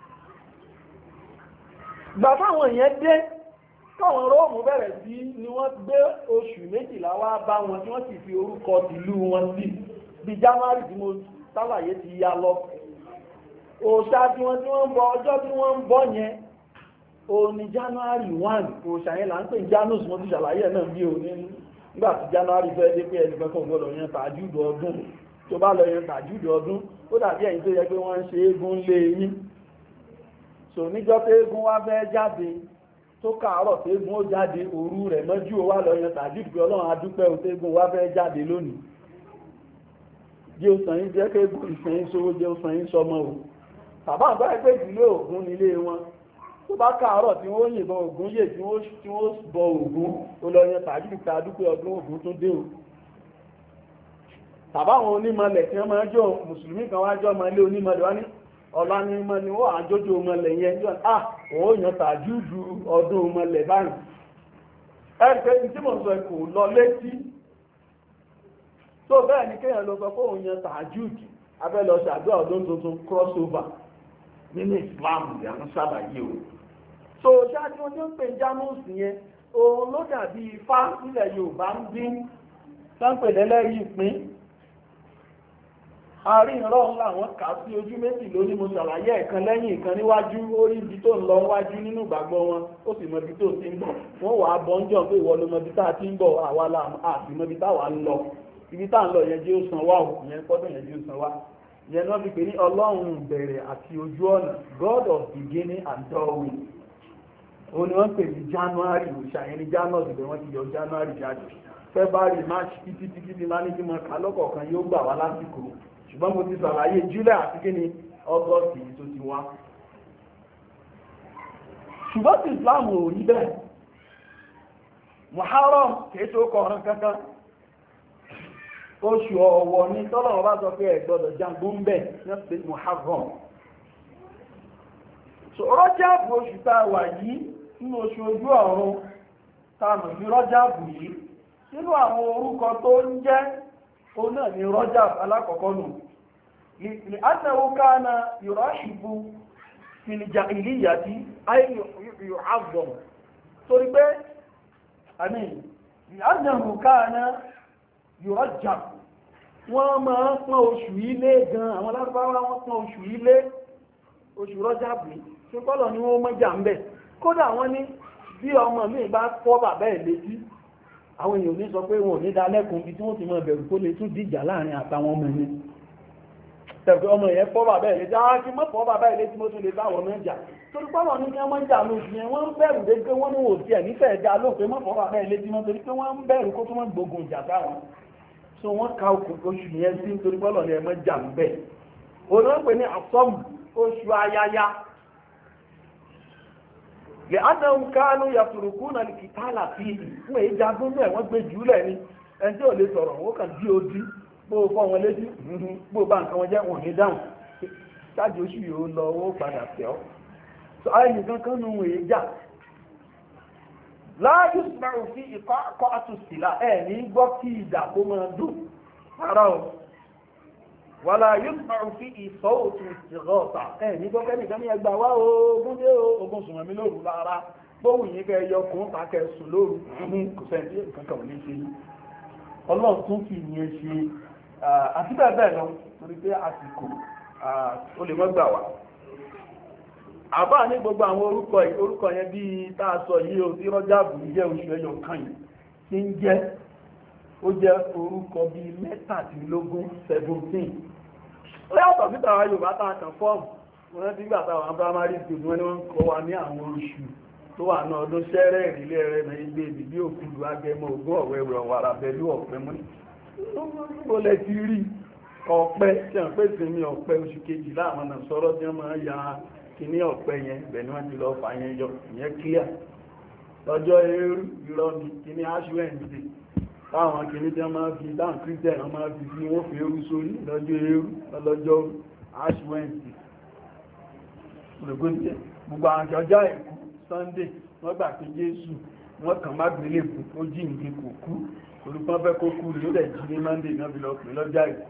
Gbà táwọn èèyàn dé káwọn róòmù bẹ̀rẹ̀ sí ni wọ́n gbé oṣù méjìlá wá bá wọn tí wọ́n sì fi orúkọ tìlú wọn sí bí January tí mo sálàyé ti ya lọ. Òòṣà tí wọ́n tí wọ́n ń bọ ọjọ́ tí wọ́n ń bọ yẹn o ní January one òòṣà yẹn là ń pè ní Janus mo ti ṣàlàyé náà bí òní nígbà tí January fẹ́ dé pé ẹnìkan kan gbọ́dọ̀ yẹn tàjúdù ọdún tó bá lọ yẹn tàjúdù ọdún ó dàbí ẹ̀yin tó yẹ pé wọ́n ń ṣe eégún lé yín so níjọ́ pé eégún wá fẹ́ jáde tó kàárọ̀ pé eégún ó jáde òru rẹ̀ mọ́jú ó wá lọ yẹn tàjúdù pé Ọlọ́run adúpẹ́ ó tégún wá fẹ́ jáde lónìí jẹ́ ó sàn yín jẹ́ pé eégún ìsàn yín sówó jẹ́ ó sàn yín sọmọ o bàbá àgbà ẹgbẹ́ ìdílé Ògún nílé wọn tó bá kàárọ̀ tí wọ́n yìnbọn Ògún yè tí wọ́n bọ Ògún ó lọ yẹn tàjúdù pé adúpẹ́ ọdún Ògún tún dé o tàbá àwọn onímọ̀lẹ̀ tí wọ́n máa jọ mùsùlùmí kan wájọ́ ọmọ ilé onímọ̀lẹ̀ wá ní ọ̀la ní mọ́ ni wọ́n àjójò ọmọlẹ̀ yẹn jọ à òun yàn tàjúdù ọdún ọmọlẹ̀ báyìí ẹ̀rì pé tí mo sọ kò lọ létí tó bẹ́ẹ̀ ni kéèyàn lọ sọ pé òun yàn tàjúdù abẹ́ lọ ṣàdúrà ọdún tuntun crossover nínú Islam ìyàwó sábàyé o so ṣáájú wọn tí ó ń pè Janus yẹn òun ló dàbí ifá nílẹ̀ Yorùbá ń dín sáńpẹ̀ lẹ́lẹ́rìí ìpín àárín ìrọ̀ láwọn kà sí ojú méjì lóní mo ṣàlàyé ẹ̀kan lẹ́yìn ìkan níwájú orí ibi tó ń lọ wájú nínú ìgbàgbọ́ wọn ó sì mọ ibi tó ti ń bọ̀ wọ́n wà á bọ́ ń jọ pé ìwọ ló mọ ibi tá a ti ń bọ̀ àwa la àti mọ ibi táwa ń lọ ibi tá à ń lọ yẹn jẹ́ ó san wá o ìyẹn pọ́dọ̀ yẹn jẹ́ ó san wá ìyẹn náà fi pè ní Ọlọ́run bẹ̀rẹ̀ àti ojú ọ̀nà God of beginning and doorway òun ni wọ́n pè ní January òṣàyẹn ní January bẹ̀ wọ́n ti yọ January jáde February March títí títí tí máa ní kí mo kà lọ́kọ̀ọ̀kan yóò gbà wá lásìkò ṣùgbọ́n mo ti sàlàyé July àti kí ni August yìí tó ti wá ṣùgbọ́n tí Islam ò rí bẹ́ẹ̀ Muharram kìí tó kọ̀ọ̀rán kankan oṣù ọ̀wọ̀ ní tọ́lọ̀ bá sọ pé ẹ gbọ́dọ̀ jagun bẹ́ẹ̀ ní pé Muharram Rọ́jàbù oṣù tá a wà yìí nínú oṣù ojú ọ̀run tá a mọ̀ sí Rọ́jàbù yìí nínú àwọn orúkọ tó ń jẹ́ ó náà ni Rajab alákọ̀ọ́kọ́ nù ní annahu kana yurahibu fil jahiliyyati ay yu'azzam torí pé àmì ní annahu kana yurajab wọ́n máa pọ́n oṣù ilé gan, àwọn Lárúbáwá wọ́n pọ́n oṣù ilé, oṣù Rọ́jàbù tí kọ́lọ̀ ni wọ́n mọ́jà ń bẹ̀. Kódà wọ́n ní bí ọmọ mi bá fọ́ bàbá ẹ̀ létí, àwọn èèyàn ní sọ pé wọn ò ní dá lẹ́kùn bí tí wọ́n ti mọ bẹ̀rù kó lè tún dìjà láàrin àtàwọn ọmọ yẹn. Tẹ̀fẹ́ ọmọ yẹn fọ́ bàbá ẹ̀ létí, àwọn kí mọ́ fọ́ bàbá ẹ̀ létí mo tún lè báwọn ọmọ jà. Torí kọ́lọ̀ ní kí wọ́n mọ́jà lóṣù yẹn, wọ́n ń bẹ̀rù dé pé wọ́n ní wò tiẹ̀ nífẹ̀ẹ́ dá lóòpé mọ́ fọ́ bàbá ẹ̀ létí mọ́ torí pé wọ́n ń bẹ̀rù kó tó mọ́ gbógun ìjà sáwọn. So wọ́n ka oṣù yẹn sí nítorí kọ́lọ̀ ní ẹ mọ́ jà ń bẹ̀. Òun náà pè ní àsọ́mù, oṣù ayaya. Lè ádàm kánú yàtùrùkú náà ní kìtàlà fi fún èyí jagun náà wọ́n gbé jùlẹ̀ ni ẹni tí ò lè sọ̀rọ̀ wọ́n kàn dí odi bó fọ́ wọn létí bó bá nǹkan wọn jẹ́ wọn ní dáhùn ṣáàjì oṣù yóò lọ owó padà tẹ̀ ọ́. So ayé nìkan kan nù èyí jà láàyè sùmọ̀rù fi ìkọ́ akọ́ àtúnṣìlá ẹ̀ ní gbọ́ kí ìdà kó máa dùn rárá o. Wàlá yóò fi ìsọ́ òtún ìṣẹ̀gọ́ta ẹ̀ ní gbọ́kẹ́ nìkan ní ẹgbà wá ogun dé ogun sùnmọ̀ mi lóru lára bóhùn yìí kẹ́ yọ kún tàkẹ́ sùn lóru kò sẹ́ntí kankan ò ní ṣe yìí. Ọlọ́run tún fi ìyẹn ṣe àti bẹ́ẹ̀ bẹ́ẹ̀ lọ torí pé àsìkò ó lè mọ́gbà wá. Àbá ní gbogbo àwọn orúkọ orúkọ yẹn bí tá a sọ yìí o tí Rọ́jàbù jẹ́ oṣù ẹyọ kan yìí tí ń jẹ́ ó jẹ́ orúkọ bíi mẹ́tàdínlógún seventeen. Ó yàtọ̀ sí tàwa Yorùbá tá a kàn fọ́ọ̀mù wọn rántí gbà táwọn primary school wọn ni wọ́n ń kọ́ wa ní àwọn oṣù tó wà náà ọdún ṣẹ́rẹ́ ìrìlẹ̀ rẹ̀ náà ilé ìbí òkúdu Agẹmọ Ògún Ọ̀wẹ̀wẹ̀ Ọ̀wàrà Bẹ̀lú Ọ̀pẹ mú ó lẹ ti rí ọ̀pẹ tí wọ́n pè sí ní ọ̀pẹ oṣù kejìlá àwọn náà sọ̀rọ̀ tí wọ́n máa ya kíní ọ̀pẹ yẹn bẹ̀ ni wọ́n ti lọ fà yẹn yọ ìyẹn clear lọ́jọ́ eérú irọ́ ni kíní ash Wednesday táwọn kìíní tí wọ́n máa fi dáhùn Christian wọ́n máa fi fi wọ́n fi eérú sórí lọ́jọ́ eérú lọ́jọ́ ash Wednesday olùgbòǹtẹ̀ gbogbo àwọn ọjọ́ àìkú Sunday wọ́n gbà pé Jésù wọ́n kàn má gbélé kù ó jíǹde kò kú olùkọ́ fẹ́ kó kú rí ó dẹ̀ jí ní Monday náà fi lọ pè lọ́jọ́ àìkú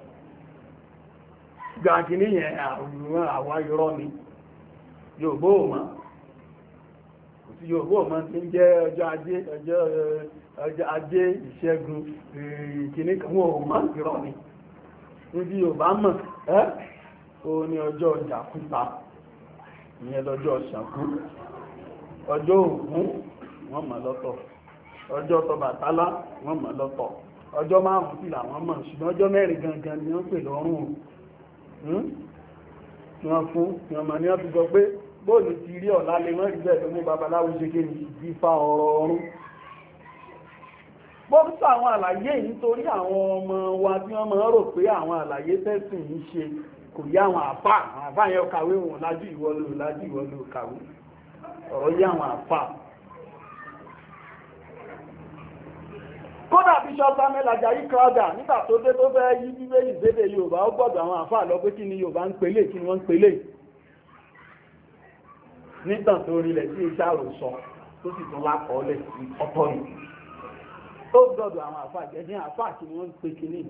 gbà kìíní yẹn àwòrán àwa irọ́ ni Yorùbá ò mọ̀ kò sí Yorùbá ò mọ̀ tí ń jẹ́ ọjọ́ ajé ọjọ́ ọjọ́ ajé ìṣẹ́gun kìíní kan wọn ò mọ̀ irọ́ ni níbi Yorùbá mọ̀ ẹ́ o ní ọjọ́ ọjà kúta ìyẹn lọ́jọ́ Ṣàngó ọjọ́ Ògún wọ́n mọ̀ lọ́tọ̀ ọjọ́ Ọbàtálá wọ́n mọ̀ lọ́tọ̀ ọjọ́ márùn-ún sí làwọn mọ̀ ṣùgbọ́n ọjọ́ mẹ́rin gangan ni wọ́n pè lọ́rùn tí wọ́n fún tí wọ́n mọ̀ ní wọ́n fi sọ pé bóòlù ti rí ọ̀la lè wọ́n rí bẹ́ẹ̀ tó mú babaláwo ṣe kí ni ìfà ọ̀rọ̀ ọ̀run bóòlù àwọn àlàyé yìí nítorí àwọn ọmọ wa tí wọ́n máa rò pé àwọn àlàyé tẹ́sìn ń ṣe kò yá àwọn àfà àwọn àfà yẹn kàwé wọn lájú ìwọ ló lájú ìwọ ló kàwé ọ̀rọ̀ yá àwọn àfà. Kódà Bishop Samuel Ajayi Crowther nígbà tó dé tó fẹ́ yí bíbélì sédè Yorùbá ó gbọ́dọ̀ àwọn àfà lọ pé kí ni Yorùbá ń pelé kí ni wọ́n ń pelé nítàn tó rílẹ̀ sí iṣẹ́ àròsọ tó sì tún lákọọ́lẹ̀ ọ̀tọ̀ ni ó gbọ́dọ̀ àwọn àfà jẹ́jẹ́ àfà kí ni wọ́n ń pe kí ni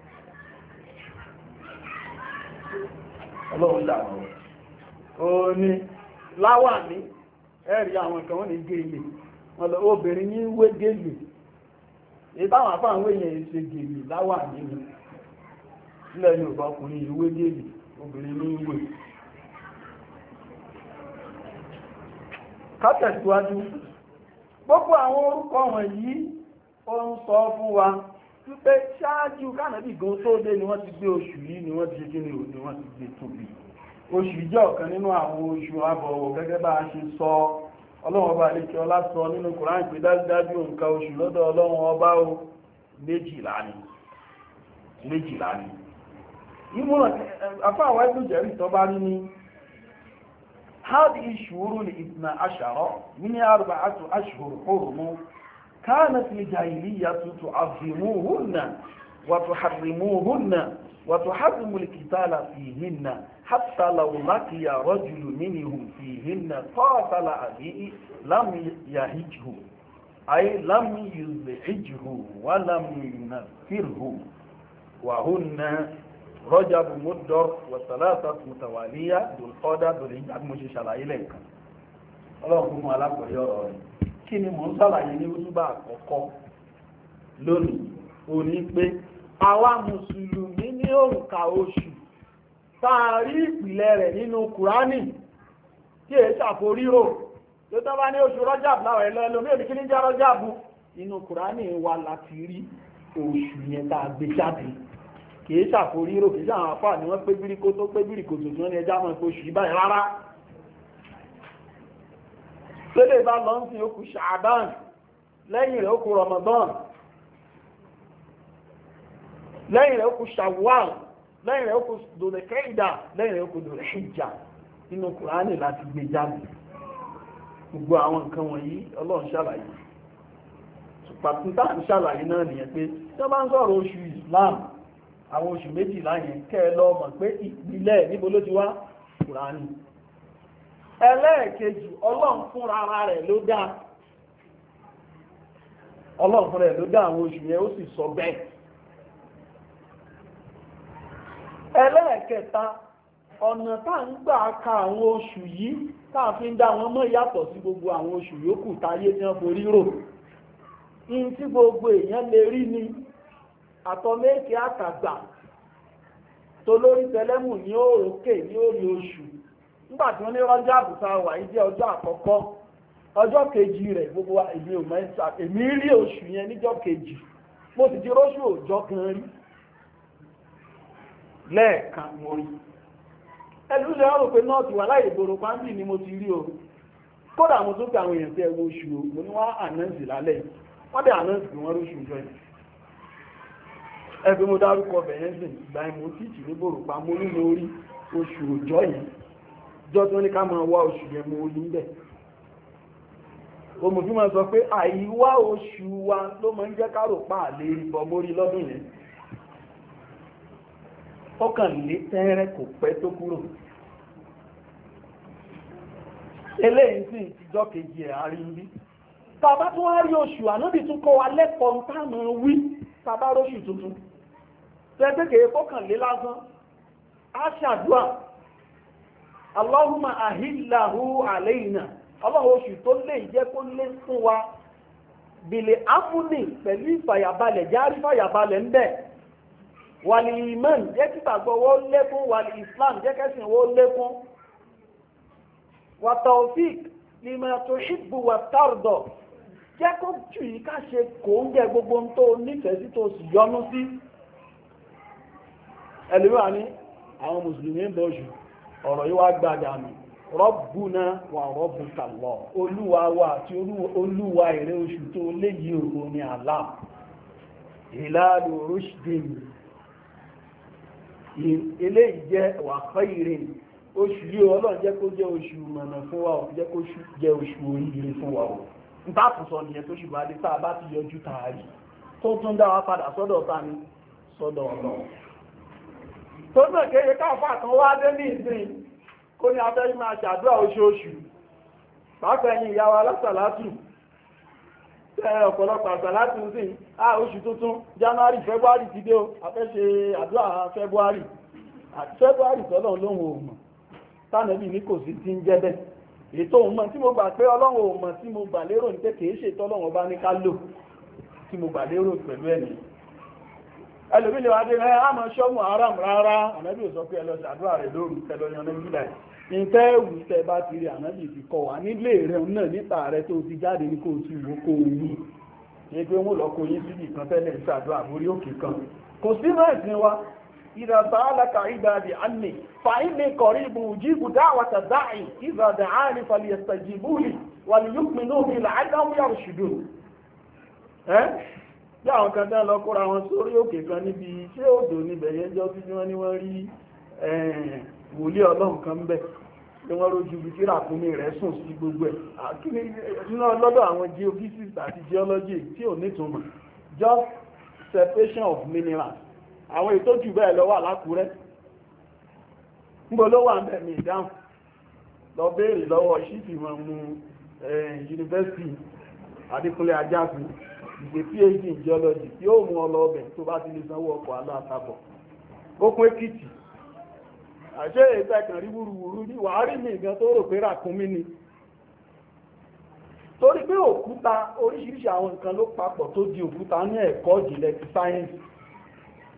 Ọlọ́run dàrú ó ní láwà ní ẹ̀rí àwọn kan wọ́n ní gèlè wọ́n lọ obìnrin ní wé gèlè ìbáwọn àfáàwé yẹn ṣe gèlè láwà nínú ilẹ̀ Yorùbá ọkùnrin ìwé gèlè obìnrin ní ìwé kátẹ̀síwájú gbogbo àwọn orúkọ wọ̀nyí ó ń sọ fún wa wípé ṣáájú kánàbì gan tó dé ni wọ́n ti gbé oṣù yìí ni wọ́n ti ṣe kí ni wọ́n ti gbé tóbi oṣù jẹ́ ọ̀kan nínú àwọn oṣù àbọ̀wọ̀ gẹ́gẹ́ bá a ṣe sọ Ọlọ́run ọba àlékẹ́ ọlá sọ nínú Kùránì pé dájúdájú nǹkan oṣù lọ́dọ̀ Ọlọ́run ọba o méjìlá ni méjìlá ni ìmúràn afáwà ìlújẹ̀rí tó bá rí ní هذه الشهور الاثنى عشر من أربعة أشهر حرم كانت الجاهلية تعظموهن وتحرموهن وتحرم القتال فيهن حتى لو لقي رجل منهم فيهن قاتل أبيه لم يهجه أي لم يزعجه ولم ينفره وهن رجب مدر وثلاثة متوالية ذو القعدة ذو الحجة mo ṣe ṣàlàyé lẹ́ẹ̀kan Ọlọ́run fún alákọ̀ọ́yọ́ ọ̀rọ̀ rẹ̀ kí ni mò ń ṣàlàyé ní útúbà àkọ́kọ́ lónìí ó ní pé àwa mùsùlùmí ní òǹkà oṣù táàrí ìpìlẹ̀ rẹ̀ nínú kùránì tí è ṣàforírò tó tán bá ní oṣù rọ́jàbù láwọn ẹlẹ́lómi òní kí ní jẹ́ rọ́jàbù nínú kùránì wa láti rí oṣù yẹn tá a gbé jáde kìí ṣàforírò kìí ṣàwọn àfáà ni wọ́n pé bíríkó tó pé bíríkó tó tí wọ́n ní ẹjá mọ́ oṣù yìí báyìí rárá tó lè bá lọ ń sin okù ṣàbán lẹ́yìn rẹ̀ okù ramadan lẹ́yìn rẹ̀ okù ṣàwwal lẹ́yìn rẹ̀ okù dòlẹ̀kẹ́ìdà lẹ́yìn rẹ̀ okù dòlẹ̀hìjà nínú kùránì láti gbé jáde gbogbo àwọn nǹkan wọ̀nyí ọlọ́run ṣàlàyé pàtúntà ń ṣàlàyé náà nìyẹn pé tí wọ́n bá ń sọ̀rọ̀ oṣù Islam àwọn oṣù méjìlá yẹn kẹ́ ẹ lọ mọ̀ pé ìpìlẹ̀ níbo ló ti wá kùránì ẹlẹ́ẹ̀kejì ọlọ́run fúnra ara rẹ̀ ló dá ọlọ́run fúnra rẹ̀ ló dá àwọn oṣù yẹn ó sì sọ bẹ́ẹ̀ ẹlẹ́ẹ̀kẹta ọ̀nà tá ń gbà ka àwọn oṣù yìí tá a fi ń dá wọn mọ̀ yàtọ̀ sí gbogbo àwọn oṣù yòókù táyé tí wọ́n forí rò in tí gbogbo èèyàn lè rí ni àtọ́mẹ́kì àtàgbà tó lórí tẹlẹ́mù ní òrókè ní orí oṣù nígbàtí wọ́n ní rọ́jà àbùsà wà ní jẹ́ ọjọ́ àkọ́kọ́ ọjọ́ kejì rẹ̀ gbogbo èmi ò mẹ́ta èmi rí oṣù yẹn níjọ́ kejì mo sì ti róṣù òjọ́ kan rí lẹ́ẹ̀kan mo rí ẹlú lè rò pé nọ́ọ̀tì wà láì ìgboro pàǹdì ni mo ti rí o kódà mo tún pè àwọn èèyàn tí ẹ wo oṣù o mo ní wọ́n ànáǹsì lálẹ́ wọ́n dẹ̀ ànáǹsì pé wọ́n róṣù ìjọ yìí ẹgbẹ́ mo dárúkọ bẹ̀yẹ́sìn ìgbà ìmọ̀ títì ní bòròpá mo ní mo rí oṣù òjọ́ yìí jọ tí wọ́n ní ká máa wá oṣù yẹn mo rí ń bẹ̀ o mo fi máa sọ pé àìwá oṣù wa ló máa ń jẹ́ ká rò pa àlè ìbọn mórí lọ́dún yẹn ọkàn lé tẹ́rẹ́ kò pẹ́ tó kúrò eléyìí sì ìjọ kejì ẹ̀ àrí ń bí tàbá tún wá rí oṣù ànábì tún kọ́ wa lẹ́kọ̀ọ́ táàmù wí tàbá róṣù tuntun tẹ́gbẹ́kẹ̀ẹ́ kọ́kàn lé lásán á ṣàdúà Allahumma ahillahu alayna ọlọ́run oṣù tó lè jẹ́ kó lé fún wa bìlẹ̀ áfúnì pẹ̀lú ìfàyàbalẹ̀ járí fàyàbalẹ̀ ń bẹ̀ wàlì ìmán jẹ́ kí gbàgbọ́ wọ́n lékún wàlì Islam jẹ́ kẹ́sìn wọ́n lékún wà tawfik lima tuhibbu wà tardọ̀ jẹ́ kó jù yí ká ṣe kò ń jẹ gbogbo tó nífẹ̀ẹ́ sí tó sì yọnú sí ẹlẹ́wà ní àwọn mùsùlùmí ń bọ̀ jù ọ̀rọ̀ yìí wá gbàdánù rọ́bùnà wà rọ́bùkà lọ olúwa wa àti olúwa èrè oṣù tó léyìí òkú ní Allah ìlàlù rushdin eléyìí jẹ́ wà khairin oṣù yìí ọlọ́run jẹ́ kó jẹ́ oṣù mọ̀nà fún wa jẹ́ kó jẹ́ oṣù oríire fún wa ń bá tún sọ nìyẹn tó ṣùgbọ́n adé tá a bá ti yọjú tààrí tó tún dá wa padà sọ́dọ̀ ta ni sọ́dọ̀ ọlọ́run tó náà kéye káfà kan wá dé ní ìsìn kó ní abẹ́rí máa ṣàdúrà oṣooṣù pàápàá ẹ̀yin ìyá wa lásàlátù ọ̀pọ̀lọpọ̀ àsàlátù sí à oṣù tuntun January February ti dé o a fẹ́ ṣe àdúrà February February tọ́lọ̀ lóhun òmọ̀ tánàbí ní kò sí ti ń jẹ́ bẹ́ẹ̀ ètò òmọ̀ tí mo gbà pé ọlọ́run òmọ̀ tí mo gbà lérò ní pé kìí ṣe tọ́lọ́run bá ní ká lò tí mo gbà lérò pẹ̀lú ẹ̀mí ẹlòmí lè wá dé ẹ á máa ṣọ́mù aram rárá ànábì ò sọ pé ẹ lọ ṣàdúrà rẹ̀ lóru tẹlọ yan nàìjíríà ní tẹ́ ẹ̀wù tẹ́ bá ti rí ànábì ti kọ wá nílé rẹ̀ náà níta rẹ̀ tó ti jáde ní kó ti wò kó wí ní pé wọ́n lọ kó yín síbi kan tẹ́lẹ̀ ṣàdúrà lórí òkè kan kò sí náà ìsìn wa إذا سألك عبادي عني فإني قريب أجيب دعوة الداعي إذا دعاني فليستجيبوا لي وليؤمنوا بي لعلهم يرشدون ẹ́ bí àwọn kan tán lọ kóra wọn sórí òkè kan níbi ṣé odò níbẹ̀ yẹn jọ tí wọ́n ní wọ́n rí wòlíì ọlọ́run kan bẹ̀ tí wọ́n rójú bí tí ràkúnmí rẹ̀ sùn sí gbogbo ẹ̀ lọ́dọ̀ àwọn geophysicists àti geology tí ò nítumọ̀ just separation of minerals àwọn ètò jù bẹ́ẹ̀ lọ wà lákúrẹ́ níbo ló wà ń bẹ̀ mí ìdáhùn lọ béèrè lọ́wọ́ ṣífì wọn mú yunifásitì Adékúnlé Ajásin ìgbé phd in geology tí ó mú ọ lọ ọbẹ̀ tó bá ti lè sanwó ọkọ̀ aláàtàbọ̀ Okun Èkìtì àṣẹ ètò ẹ̀kàn rí wúruwúru ní wàá rí mi gan tó rò pé ràkúnmí ni torí pé òkúta oríṣiríṣi àwọn nǹkan ló papọ̀ tó di òkúta ní ẹ̀kọ́ ìjìnlẹ̀ ti sáyẹ́ǹsì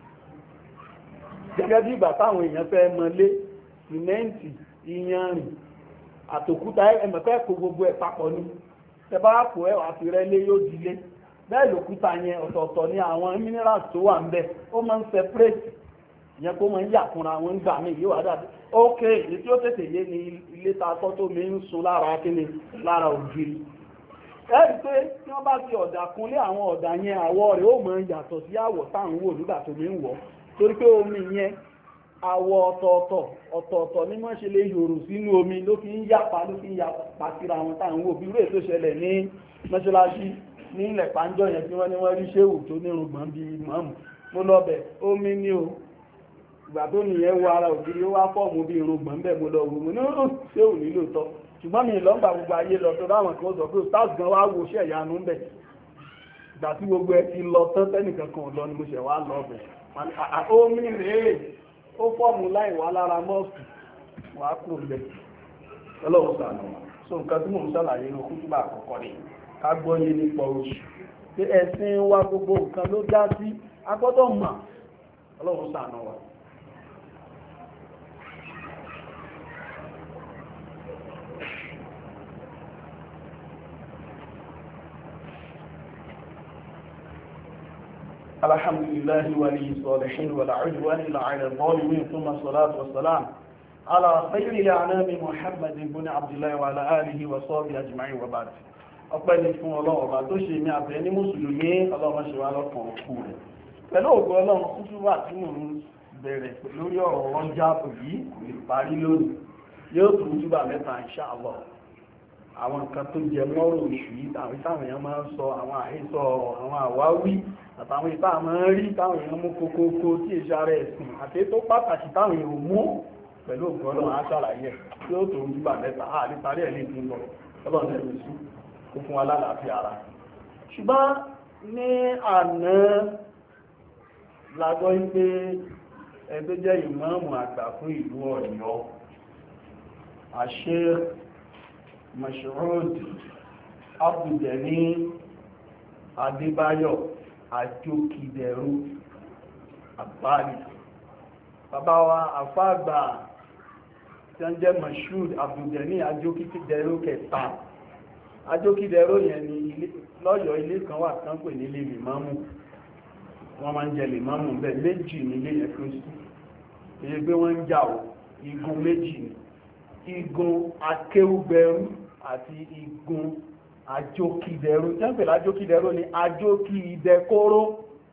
gẹ́gẹ́ bí ìgbà táwọn èèyàn fẹ́ mọlé sìmẹ́ǹtì iyanrìn àtòkúta ẹ̀mọ̀fẹ́ kó gbogbo ẹ̀ papọ̀ ní ẹ bá pò ẹ̀ àti rẹ́lé yóò dilé bẹ́ẹ̀ lòkúta yẹn ọ̀tọ̀ọ̀tọ̀ ní àwọn minerals tó wà ń bẹ̀ ó máa ń separate ìyẹn kó máa ń yà fúnra wọn gbà mí yóò wá dàbí ok èyí tí ó tètè yé ni ilé ta tọ́ tó mi ń sun lára kíni lára ògiri ẹ̀rí pé tí wọ́n bá fi ọ̀dà kúnlé àwọn ọ̀dà yẹn àwọ̀ rẹ̀ ó máa ń yàtọ̀ sí àwọ̀ táwọn wò nígbà tó mi ń wọ̀ torí pé omi yẹn àwọ̀ ọ̀tọ̀ọ̀tọ̀ ọ̀tọ̀ọ̀tọ̀ ní wọ́n ṣe lè yòrò sínú omi ló fi ń yàpá ló fi ń yàpá síra wọn táwọn wò bí irú èso ṣẹlẹ̀ ní mọ́ṣáláṣí ní ilẹ̀ pàǹjọ́ yẹn tí wọ́n ní wọ́n rí ṣéwù tó nírùngbọ̀n bíi mọ́ọ̀mù mo lọ bẹ̀ omi ní o ìgbà tó nìyẹn wo ara ògiri ó wá fọ́ọ̀mù bí irùngbọ̀n bẹ́ẹ̀ mo lọ wò mo ní ó ṣéwù nílò tọ́ ṣùgbọ́n mi lọ́gbà gbogbo ayé lọ tó dáwọn kan sọ pé stars gan wá wo ṣẹ́ ìyanu ń bẹ̀ ìgbà tí gbogbo ẹ ti lọ tán tẹ́nìkan kan lọ ni mo ṣẹ̀ wá lọ bẹ̀ omi rèé ó fọ́ọ̀mù láì wá lára mọ́ọ̀sì wà á kúrò lẹ̀ ọlọ́run sànà so nǹkan tí mò ń ṣàlàyé ní kútùbà àkọ́kọ́ ni ká gbọ́ yé nípa oṣù pé ẹ̀sìn wa gbogbo nǹkan ló dá sí a gbọ́dọ̀ mọ̀ ọlọ́run sànà wa. الحمد لله ولي الصالحين ولا عدوان إلا على الظالمين ثم الصلاة والسلام على خير الأنام محمد بن عبد الله وعلى آله وصحبه أجمعين وبعد ọpẹ́ ni fún Ọlọ́run ọba tó ṣe ní àbẹ́ ní mùsùlùmí Ọlọ́run ṣe wá lọ́kàn òkú rẹ̀ pẹ̀lú ògo Ọlọ́run kútúbà tí mò ń bẹ̀rẹ̀ lórí ọ̀rọ̀ Rọ́jàbù yìí kò lè parí lónìí yóò tún kútúbà mẹ́ta insha Allah àwọn nǹkan tó jẹ mọ́rọ̀ oṣù yìí àwọn ìtàwọn èèyàn máa ń sọ àwọn àhesọ ọ̀rọ̀ àwọn àwáwí àtàwọn ìta máa ń rí táwọn èèyàn mú kókókó tí èṣà rẹ̀ ẹ̀sìn àti tó pàtàkì táwọn èèyàn mú pẹ̀lú ògùn Ọlọ́run aṣàlàyé tí ó tó ń jùbà mẹ́ta á ní parí ẹ̀ ní ìpín lọ Ọlọ́run ẹ̀rù sí kó fún wa lálàáfíà ara ṣùgbọ́n ní àná lágbọ́ pé ẹgbẹ́ jẹ́ ìmáàmù àgbà fún ìlú Ọ̀yọ́ àṣẹ Mashood Abdulgani Adébáyọ̀ Àjókìdẹ̀rú Àgbáàrí bàbá wa àfáàgbà tí wọ́n jẹ́ Mashood Abdulgani Àjókìdẹ̀rú kẹta Àjókìdẹ̀rú yẹn ni lọ́yọ̀ ilé kan wà tán pè nílé lèmọ́mù wọ́n máa ń jẹ lèmọ́mù bẹ́ẹ̀ méjì nílé yẹn Kristi èyí pé wọ́n ń jà ó igun méjì ni igun akéúgbẹ̀rú àti igun àjókìdẹ̀rú tẹ́ǹpẹ̀lá àjókìdẹ̀rú ni àjókìdẹ̀kóró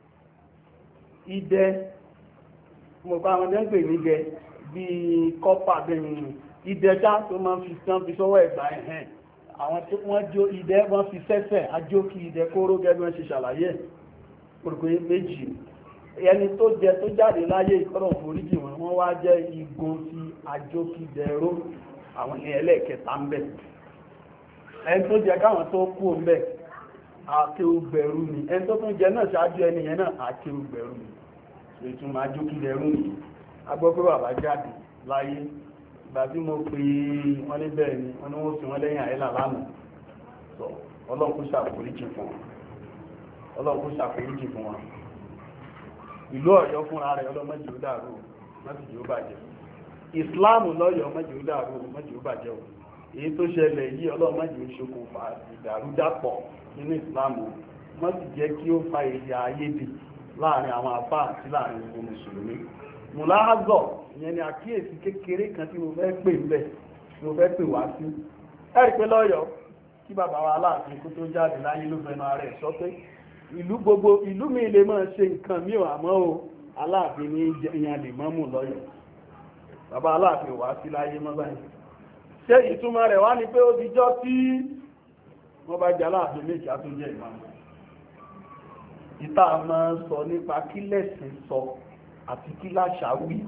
idẹ mo bá wọn tẹ́ǹpẹ̀ nígẹ bí kọ́pà bẹ́ẹ̀ idẹjá tó máa ń fi tán fi sọ́wọ́ ẹ̀gbà ẹ̀hẹ́n àwọn tí wọ́n jó idẹ wọ́n fi sẹ́sẹ̀ àjókìdẹ̀kóró gẹ́gẹ́ wọ́n ṣe ṣàlàyé orúkọ méjì ẹni tó jẹ tó jáde láyé ìkọ́rọ̀ foríjì wọn wọ́n wá jẹ́ igun ti àjókìdẹ̀rú àwọn ní ẹlẹ́ẹ̀kẹta ń bẹ̀ ẹni tó jẹ káwọn tó kú ń bẹ̀ akéúgbẹ̀rú ni ẹni tó tún jẹ náà ṣáájú ẹni yẹn náà akéúgbẹ̀rú ni ìtumọ̀ àjókìdẹ̀rú ni agbọ́pẹ́ bàbá jáde láyé ìgbà tí mo pè wọ́n níbẹ̀ ni wọ́n ní wọ́n sì wọ́n lẹ́yìn àyẹ́là lánàá sọ Ọlọ́run kó ṣàforíjì fún wọn Ọlọ́run kó ṣàforíjì fún wọn ìlú Ọ̀yọ́ fúnra rẹ̀ ọlọ́mọdé ó dàrú mọ́sí ó bàjẹ́ ìsìláàmù lọ́yọ̀ mọ́jì ó dàrú mọ́jì ó bàjẹ́ ò èyí tó ṣẹlẹ̀ yìí ọlọ́mọdé ó ṣokùnfà ìdàrúdàpọ̀ nínú ìsìláàmù mọ́sí jẹ́ kí ó fa èdè àìyedè láàrin àwọn àfáà àti láàrin gbogbo mùsùlùmí mùláàgọ̀ ìyẹn ni àkíyèsí kékeré kan tí mo fẹ́ pè ńbẹ̀ mo fẹ́ pè wá sí ẹ̀rí pé lọ́yọ̀ kí bàbá wa Aláàfin kó tó jáde láyé ló fẹnu ara ẹ̀ sọ pé ìlú gbogbo ìlú mi lè máa ṣe nǹkan mí ò àmọ́ o Aláàfin ní ìyàn lè mọ́mù lọ́yọ̀ bàbá Aláàfin wá sí láyé mọ́ báyìí ṣé ìtumọ̀ rẹ̀ wá ní pé ó ti jọ́ tí wọ́n bá jẹ́ Aláàfin méjì àtúnjẹ́ ìmáàmù ìta máa ń sọ nípa kí lẹ̀sìn sọ àti kí láṣà wí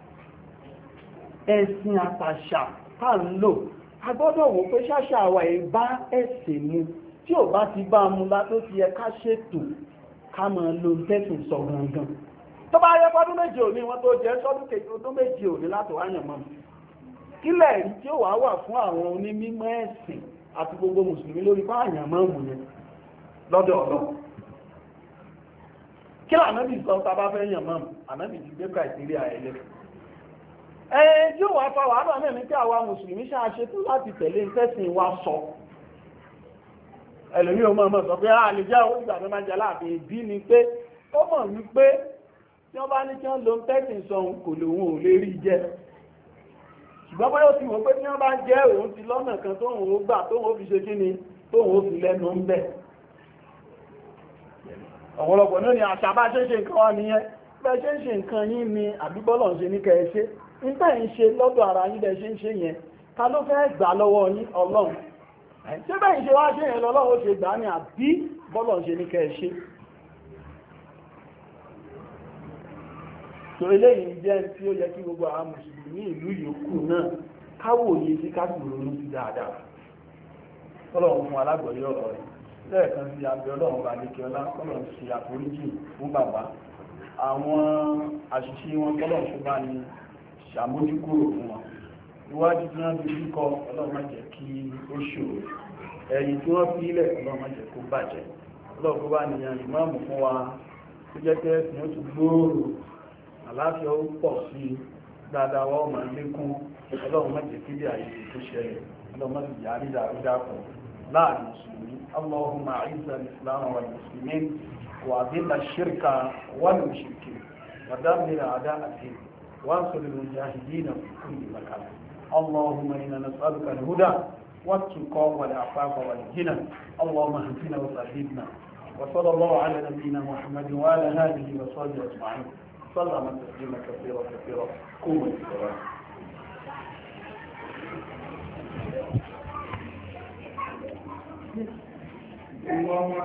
ẹ̀sìn àtàṣà tá ń lò a gbọ́dọ̀ wò pé ṣáṣà wa ẹ̀ bá ẹ̀sìn mu tí ò bá ti bá mu lá tó ti yẹ ká ṣètò ká máa lo tẹ́sìn sọ gangan tó bá yẹ fọ́dún méje òní wọn tó jẹ́ sọ́dún kejì ọdún méje òní láti wá yàn mọ́ kílẹ̀ rí tí ó wà wà fún àwọn onímọ̀ ẹ̀sìn àti gbogbo mùsùlùmí lórí bá àyàn mọ́ òun yẹn lọ́dọ̀ ọ̀lọ́ kí lànàbì sọ tá bá fẹ́ yàn mọ́ ànàbì ti gbé criteria ẹlẹ́ ẹ̀ tí ó wà fa wàhálà náà ní pé àwa mùsùlùmí ṣáṣe tó láti tẹ̀lé ìfẹ́sìn wa sọ ẹlòmí o mọ̀ sọ pé a lè jẹ́ òun ìgbà tó máa jẹ́ láàfin ìdí ni pé ó mọ̀ wípé tí wọ́n bá ní kí wọ́n lo tẹ́sìn sọ kò lòun ò lè rí jẹ́ ṣùgbọ́n bóyá ó ti wọ́n pé tí wọ́n bá jẹ́ òun ti lọ́nà kan tóun ó gbà tóun ó fi ṣe kí ni tóun ó fi lẹ́nu ń bẹ̀ ọ̀pọ̀lọpọ̀ náà ni àṣà bá ṣe ṣe nǹkan wá nìyẹn bẹ́ẹ̀ ṣe ń ṣe nǹkan yín ni àbíbọ́lọ̀ ń ṣe ní kẹ́ ẹ ṣe nígbà ń ṣe lọ́dọ̀ ara yín bẹ́ẹ̀ ṣe ń ṣe yẹn ta ló fẹ́ gbà lọ́wọ́ yín ọlọ́run ṣé bẹ́ẹ̀ ṣe wá ṣe yẹn lọ́lọ́run ó ṣe gbà ní àbí bọ́lọ̀ ń ṣe ní kẹ́ ẹ ṣe tó eléyìí jẹ́ tí ó yẹ kí gbogbo àwọn mùsùlùmí ìlú yòókù náà káwòye sí káàkiri ronú sí dáadáa ọlọ́run fún alágbọ̀yé ọ̀rọ̀ rẹ̀ lẹ́ẹ̀kan sí abẹ́ ọlọ́run bá lékè ọlá ọlọ́run ṣe àforíjì fún bàbá àwọn àṣìṣe wọn tọ́lọ́run tó bá ní ṣàmójúkúrò fún wọn iwájú tí wọ́n dojú kọ ọlọ́run má jẹ́ kí ó ṣòro ẹ̀yìn tí wọ́n fi ilẹ̀ ọlọ́run má jẹ́ kó bàjẹ́ ọlọ́run tó bá níyàn ìmáàmù fún wa tó jẹ́ pé ẹ̀sìn ó tún gbòòrò àláfíà ó pọ̀ sí dáadáa wọ́n máa lékún ọlọ́run má jẹ́ kí bí àyè tó ṣẹlẹ̀ ọlọ́run má sì yà á rí dáadáa pọ̀ láàrin mùsùlùmí اللهم أعز الإسلام والمسلمين وأذل الشرك والمشركين ودمر أعداء الدين وانصر المجاهدين في كل مكان اللهم إنا نسألك الهدى والتقى والعفاف والغنى اللهم اهدنا وسددنا وصلى الله على نبينا محمد وعلى آله وصحبه أجمعين سلم تسليما كثيرا كثيرا قوموا بالصلاة اللهم